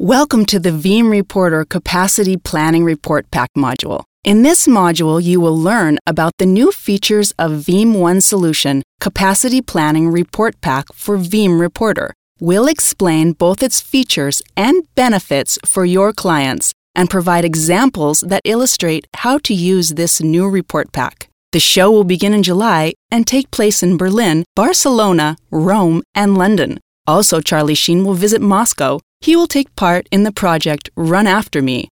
Welcome to the Veeam Reporter Capacity Planning Report Pack module. In this module, you will learn about the new features of Veeam One Solution Capacity Planning Report Pack for Veeam Reporter. We'll explain both its features and benefits for your clients and provide examples that illustrate how to use this new report pack. The show will begin in July and take place in Berlin, Barcelona, Rome, and London. Also, Charlie Sheen will visit Moscow. He will take part in the project Run After Me,